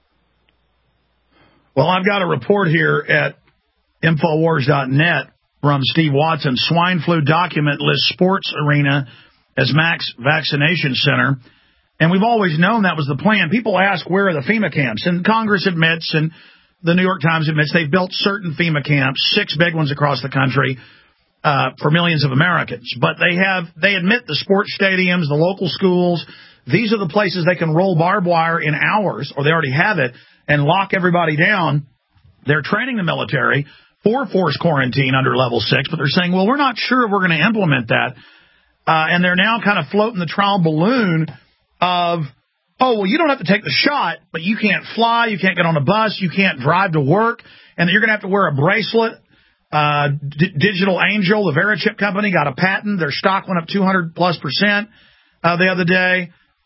Well, I've got a report here at Infowars.net from Steve Watson. Swine flu document lists sports arena as max vaccination center. And we've always known that was the plan. People ask, where are the FEMA camps? And Congress admits, and the New York Times admits, they've built certain FEMA camps, 6 big ones across the country, for millions of Americans. But they admit the sports stadiums, the local schools, these are the places they can roll barbed wire in hours, or they already have it, and lock everybody down. They're training the military for forced quarantine under level 6, but they're saying, well, we're not sure we're going to implement that. And they're now kind of floating the trial balloon of, oh, well, you don't have to take the shot, but you can't fly, you can't get on a bus, you can't drive to work, and you're going to have to wear a bracelet. Digital Angel, the Verichip company, got a patent. Their stock went up 200+% the other day.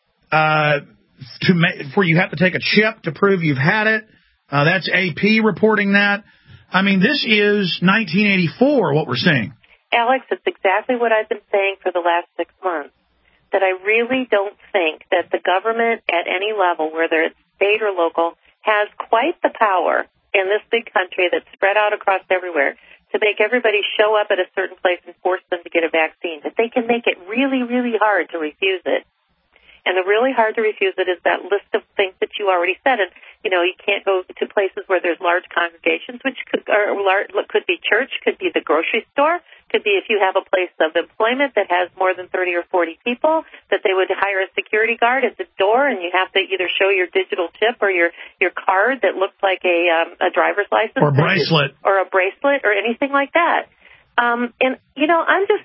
Where you have to take a chip to prove you've had it. That's AP reporting that. I mean, this is 1984, what we're seeing. Alex, it's exactly what I've been saying for the last 6 months, that I really don't think that the government at any level, whether it's state or local, has quite the power in this big country that's spread out across everywhere to make everybody show up at a certain place and force them to get a vaccine. But they can make it really, really hard to refuse it. And the really hard to refuse it is that list of things that you already said. And, you know, you can't go to places where there's large congregations, which could be church, could be the grocery store, could be if you have a place of employment that has more than 30 or 40 people, that they would hire a security guard at the door, and you have to either show your digital chip or your card that looks like a driver's license. Or bracelet. Or a bracelet or anything like that. And, you know, I'm just this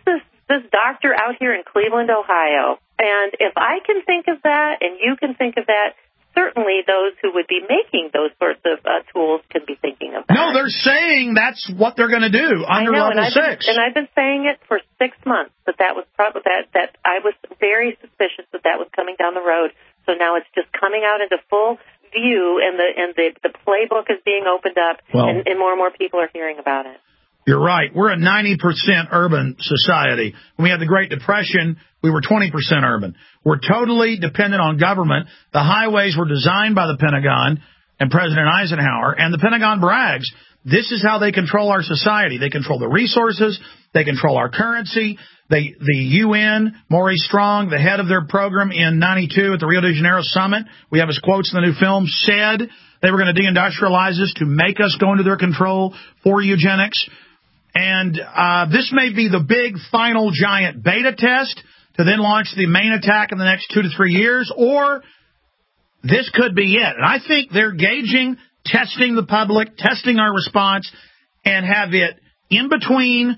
this doctor out here in Cleveland, Ohio. And if I can think of that and you can think of that, certainly those who would be making those sorts of tools could be thinking of that. No, they're saying that's what they're going to do under level 6. And I've been saying it for 6 months, that was probably that I was very suspicious that was coming down the road. So now it's just coming out into full view, and the playbook is being opened up, and more and more people are hearing about it. You're right. We're a 90% urban society. When we had the Great Depression, we were 20% urban. We're totally dependent on government. The highways were designed by the Pentagon and President Eisenhower, and the Pentagon brags. This is how they control our society. They control the resources. They control our currency. The UN, Maurice Strong, the head of their program in 92 at the Rio de Janeiro summit, we have his quotes in the new film, said they were going to deindustrialize us to make us go into their control for eugenics. And this may be the big final giant beta test to then launch the main attack in the next 2 to 3 years, or this could be it. And I think they're gauging, testing the public, testing our response, and have it in between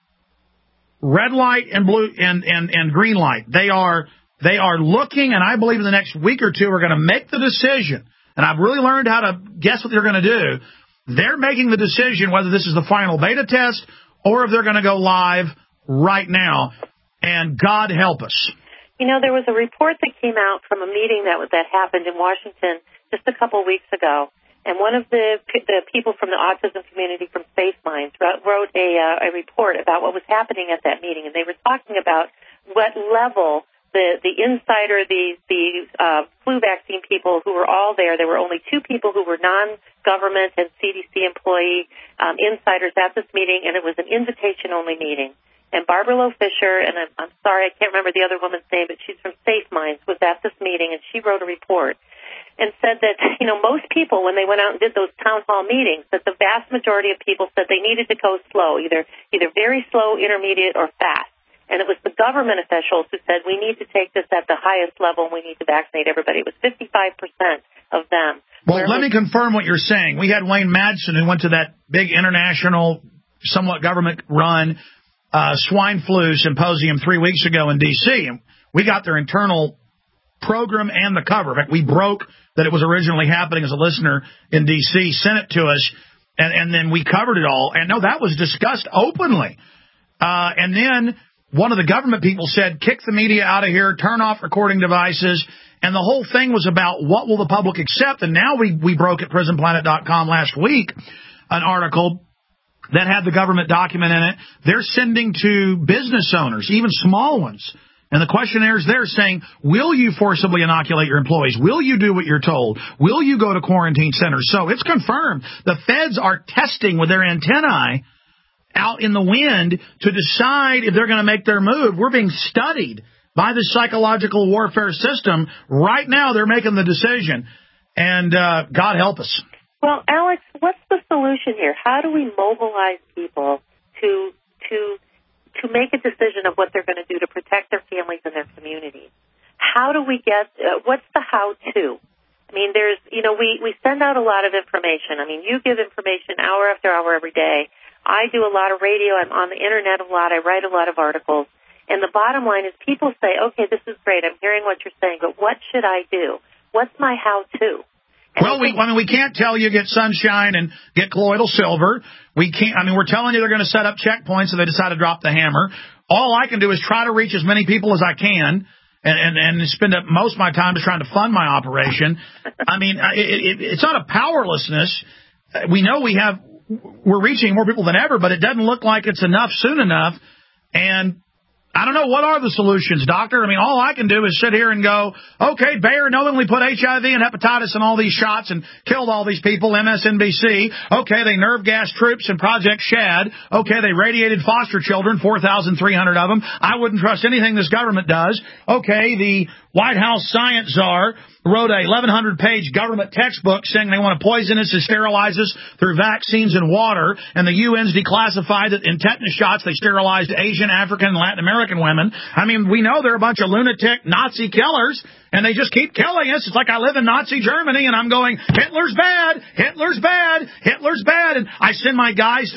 red light and blue and green light. They are looking, and I believe in the next week or two are going to make the decision. And I've really learned how to guess what they're going to do. They're making the decision whether this is the final beta test or if they're going to go live right now. And God help us. You know, there was a report that came out from a meeting that happened in Washington just a couple weeks ago. And one of the people from the autism community from Safe Minds wrote a report about what was happening at that meeting. And they were talking about what level the insider, the flu vaccine people who were all there. There were only 2 people who were non-government and CDC employee insiders at this meeting, and it was an invitation-only meeting. And Barbara Loe Fisher, and I'm sorry, I can't remember the other woman's name, but she's from Safe Minds, was at this meeting, and she wrote a report and said that, you know, most people, when they went out and did those town hall meetings, that the vast majority of people said they needed to go slow, either very slow, intermediate, or fast. And it was the government officials who said, we need to take this at the highest level and we need to vaccinate everybody. It was 55% of them. Well, let me confirm what you're saying. We had Wayne Madsen who went to that big international, somewhat government-run swine flu symposium 3 weeks ago in D.C. And we got their internal program and the cover. In fact, we broke that it was originally happening as a listener in D.C., sent it to us, and then we covered it all. And, no, that was discussed openly. And then one of the government people said, kick the media out of here, turn off recording devices, and the whole thing was about what will the public accept. And now we broke at prisonplanet.com last week an article that had the government document in it. They're sending to business owners, even small ones, and the questionnaires there saying, will you forcibly inoculate your employees? Will you do what you're told? Will you go to quarantine centers? So it's confirmed. The feds are testing with their antennae out in the wind to decide if they're going to make their move. We're being studied by the psychological warfare system. Right now, they're making the decision. And God help us. Well, Alex, what's the solution here? How do we mobilize people to make a decision of what they're going to do to protect their families and their communities? How do we get, what's the how-to? I mean, we send out a lot of information. I mean, you give information hour after hour every day. I do a lot of radio. I'm on the Internet a lot. I write a lot of articles. And the bottom line is people say, okay, this is great. I'm hearing what you're saying, but what should I do? What's my how-to? Well, we can't tell you get sunshine and get colloidal silver. We can't. I mean, we're telling you they're going to set up checkpoints if they decide to drop the hammer. All I can do is try to reach as many people as I can and spend up most of my time just trying to fund my operation. I mean, it's not a powerlessness. We know we're reaching more people than ever, but it doesn't look like it's enough soon enough. And I don't know, what are the solutions, doctor? I mean, all I can do is sit here and go, okay, Bayer knowingly put HIV and hepatitis in all these shots and killed all these people, MSNBC. Okay, they nerve gas troops in Project Shad. Okay, they radiated foster children, 4,300 of them. I wouldn't trust anything this government does. Okay, the White House science czar wrote a 1,100-page government textbook saying they want to poison us and sterilize us through vaccines and water, and the UN's declassified that in tetanus shots they sterilized Asian, African, and Latin American women. I mean, we know they're a bunch of lunatic Nazi killers, and they just keep killing us. It's like I live in Nazi Germany, and I'm going, Hitler's bad, Hitler's bad, Hitler's bad, and I send my guys to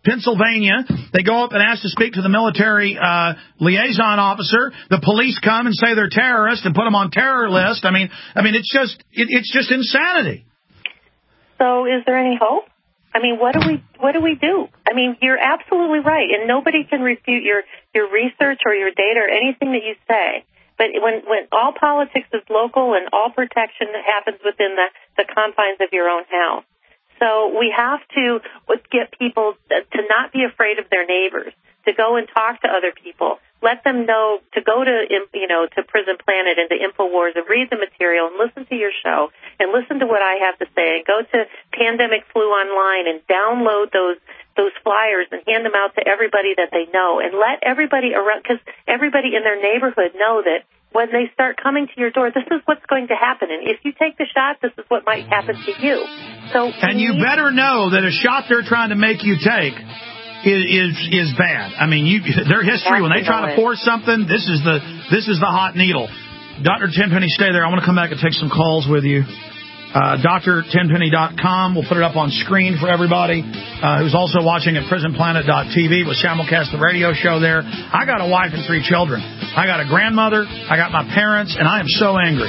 Pennsylvania. They go up and ask to speak to the military liaison officer. The police come and say they're terrorists and put them on terror list. I mean, it's just insanity. So, is there any hope? I mean, what do we do? I mean, you're absolutely right, and nobody can refute your research or your data or anything that you say. But when all politics is local and all protection happens within the confines of your own house. So we have to get people to not be afraid of their neighbors, to go and talk to other people, let them know to go to Prison Planet and to InfoWars and read the material and listen to your show and listen to what I have to say and go to Pandemic Flu Online and download those flyers and hand them out to everybody that they know and let everybody around, because everybody in their neighborhood know that when they start coming to your door, this is what's going to happen. And if you take the shot, this is what might happen to you. So, and you better know that a shot they're trying to make you take is bad. I mean, their history, when they try to force something, this is the hot needle. Dr. Tenpenny, stay there. I want to come back and take some calls with you. DrTenpenny.com. We'll put it up on screen for everybody who's also watching at PrisonPlanet.tv with Simulcast, the radio show there. I got a wife and 3 children. I got a grandmother. I got my parents, and I am so angry.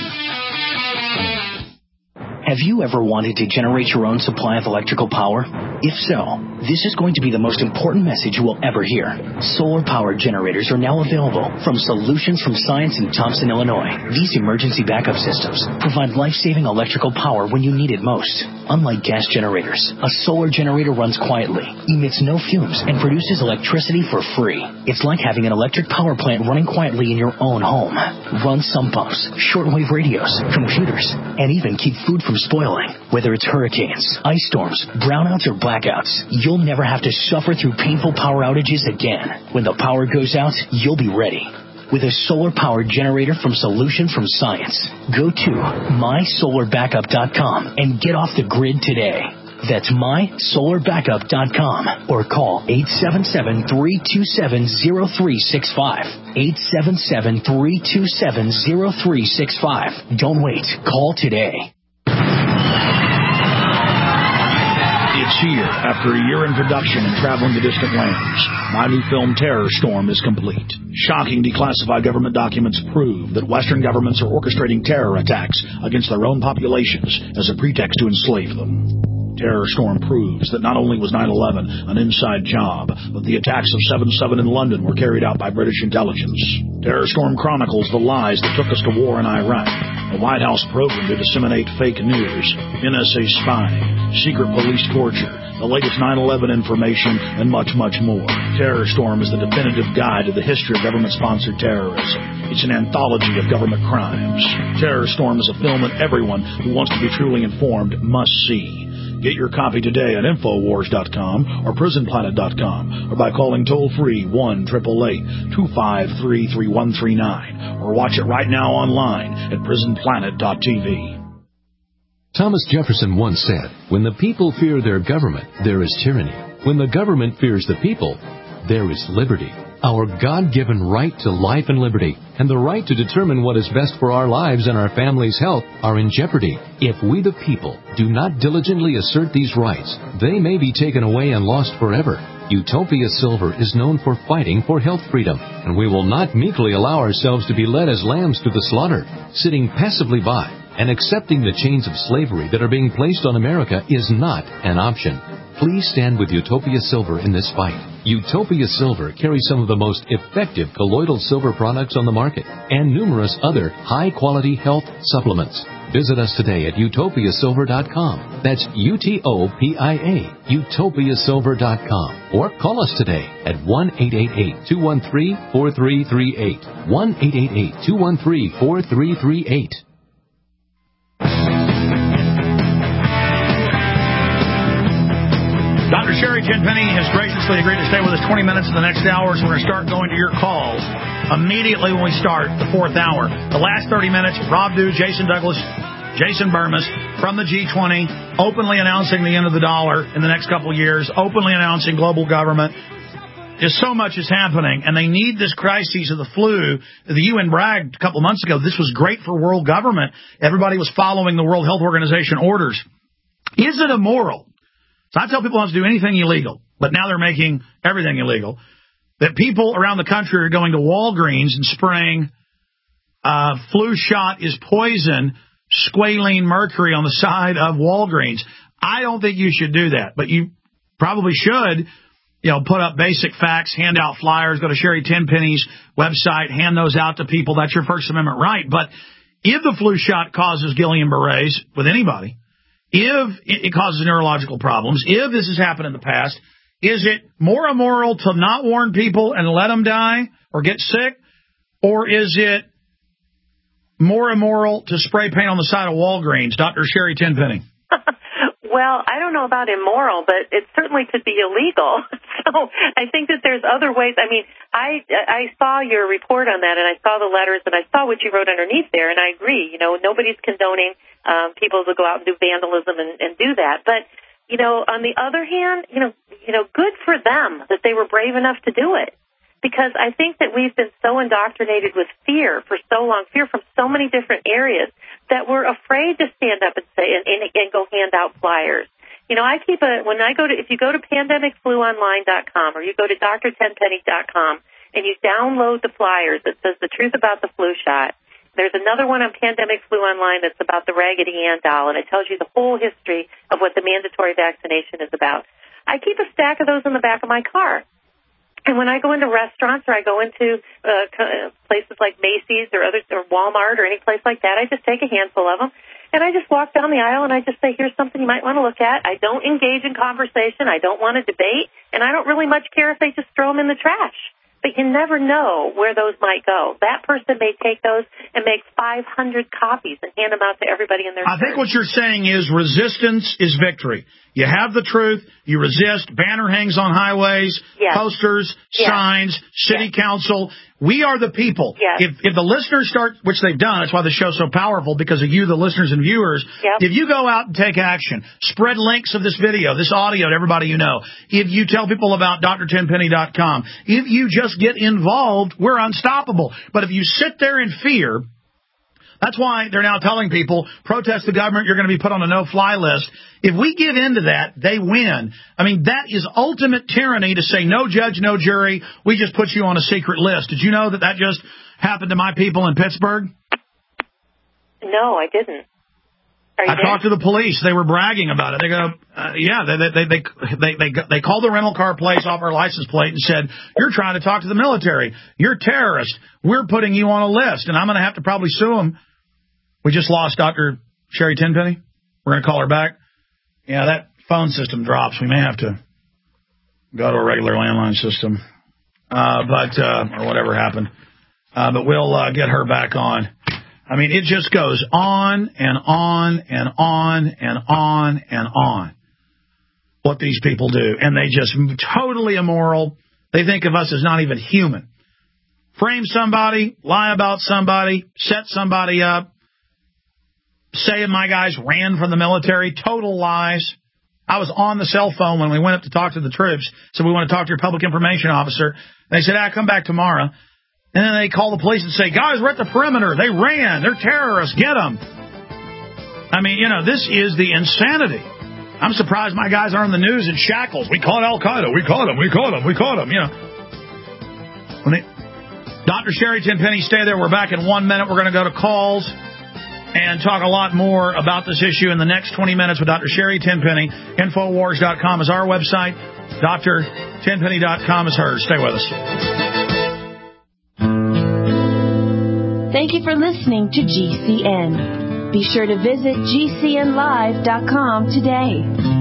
Have you ever wanted to generate your own supply of electrical power? If so, this is going to be the most important message you will ever hear. Solar-powered generators are now available from Solutions from Science in Thompson, Illinois. These emergency backup systems provide life-saving electrical power when you need it most. Unlike gas generators, a solar generator runs quietly, emits no fumes, and produces electricity for free. It's like having an electric power plant running quietly in your own home. Run sump pumps, shortwave radios, computers, and even keep food from spoiling. Whether it's hurricanes, ice storms, brownouts, or blackouts, you'll never have to suffer through painful power outages again. When the power goes out, you'll be ready. With a solar-powered generator from Solution from Science. Go to mysolarbackup.com and get off the grid today. That's mysolarbackup.com or call 877-327-0365. 877-327-0365. Don't wait. Call today. It's here. After a year in production and traveling to distant lands, my new film Terror Storm is complete. Shocking declassified government documents prove that Western governments are orchestrating terror attacks against their own populations as a pretext to enslave them. Terror Storm proves that not only was 9/11 an inside job, but the attacks of 7/7 in London were carried out by British intelligence. Terror Storm chronicles the lies that took us to war in Iraq, the White House program to disseminate fake news, NSA spying, secret police torture, the latest 9/11 information, and much, much more. Terror Storm is the definitive guide to the history of government-sponsored terrorism. It's an anthology of government crimes. Terror Storm is a film that everyone who wants to be truly informed must see. Get your copy today at InfoWars.com or PrisonPlanet.com or by calling toll-free 1-888-253-3139 or watch it right now online at PrisonPlanet.tv. Thomas Jefferson once said, "When the people fear their government, there is tyranny. When the government fears the people, there is liberty." Our God-given right to life and liberty and the right to determine what is best for our lives and our families' health are in jeopardy. If we the people do not diligently assert these rights, they may be taken away and lost forever. Utopia Silver is known for fighting for health freedom, and we will not meekly allow ourselves to be led as lambs to the slaughter. Sitting passively by and accepting the chains of slavery that are being placed on America is not an option. Please stand with Utopia Silver in this fight. Utopia Silver carries some of the most effective colloidal silver products on the market and numerous other high-quality health supplements. Visit us today at utopiasilver.com. That's UTOPIA, utopiasilver.com. Or call us today at 1-888-213-4338. 1-888-213-4338. Dr. Sherry Tenpenny has graciously agreed to stay with us 20 minutes in the next hour, so we're going to start going to your calls immediately when we start the 4th hour. The last 30 minutes, Rob Dew, Jason Douglas, Jason Burmis from the G20, openly announcing the end of the dollar in the next couple of years, openly announcing global government. Just so much is happening, and they need this crisis of the flu. The UN bragged a couple of months ago, this was great for world government. Everybody was following the World Health Organization orders. Is it immoral? So I tell people not to do anything illegal. but now they're making everything illegal, that people around the country are going to Walgreens and spraying flu shot is poison, squalene mercury on the side of Walgreens. I don't think you should do that, but you probably should, put up basic facts, hand out flyers, go to Sherry Tenpenny's website, hand those out to people. That's your First Amendment right. But if the flu shot causes Guillain-Barrés with anybody, if it causes neurological problems, if this has happened in the past, is it more immoral to not warn people and let them die or get sick? Or is it more immoral to spray paint on the side of Walgreens? Dr. Sherry Tenpenny. Well, I don't know about immoral, but it certainly could be illegal. So I think that there's other ways. I mean, I saw your report on that, and I saw the letters, and I saw what you wrote underneath there, and I agree. Nobody's condoning people to go out and do vandalism and do that. But, on the other hand, good for them that they were brave enough to do it. Because I think that we've been so indoctrinated with fear for so long, fear from so many different areas, that we're afraid to stand up and say and go hand out flyers. If you go to pandemicfluonline.com or you go to drtenpenny.com and you download the flyers that says the truth about the flu shot, there's another one on Pandemic Flu Online that's about the Raggedy Ann doll, and it tells you the whole history of what the mandatory vaccination is about. I keep a stack of those in the back of my car. And when I go into restaurants or I go into places like Macy's or Walmart or any place like that, I just take a handful of them and I just walk down the aisle and I just say, here's something you might want to look at. I don't engage in conversation. I don't want to debate. And I don't really much care if they just throw them in the trash. But you never know where those might go. That person may take those and make 500 copies and hand them out to everybody in their church. I think what you're saying is resistance is victory. You have the truth, you resist, banner hangs on highways, posters, signs, city council. We are the people. If the listeners start, which they've done, that's why the show's so powerful, because of you, the listeners and viewers. If you go out and take action, spread links of this video, this audio to everybody you know, if you tell people about drtenpenny.com, if you just get involved, we're unstoppable. But if you sit there in fear, that's why they're now telling people, protest the government, you're going to be put on a no-fly list. If we give in to that, they win. I mean, that is ultimate tyranny to say, no judge, no jury, we just put you on a secret list. Did you know that just happened to my people in Pittsburgh? No, I didn't. I talked to the police. They were bragging about it. They go, they called the rental car place off our license plate and said, you're trying to talk to the military. You're a terrorist. We're putting you on a list, and I'm going to have to probably sue them. We just lost Dr. Sherry Tenpenny. We're going to call her back. Yeah, that phone system drops. We may have to go to a regular landline system, or whatever happened. But we'll get her back on. I mean, it just goes on and on and on and on and on what these people do. And they just totally immoral. They think of us as not even human. Frame somebody, lie about somebody, set somebody up, say my guys ran from the military, total lies. I was on the cell phone when we went up to talk to the troops, so we want to talk to your public information officer. They said, come back tomorrow. And then they call the police and say, guys, we're at the perimeter. They ran. They're terrorists. Get them. I mean, this is the insanity. I'm surprised my guys aren't in the news in shackles. We caught Al-Qaeda. We caught them. We caught them. We caught them. Dr. Sherry Tenpenny, stay there. We're back in 1 minute. We're going to go to calls and talk a lot more about this issue in the next 20 minutes with Dr. Sherry Tenpenny. Infowars.com is our website. drtenpenny.com is hers. Stay with us. Thank you for listening to GCN. Be sure to visit GCNlive.com today.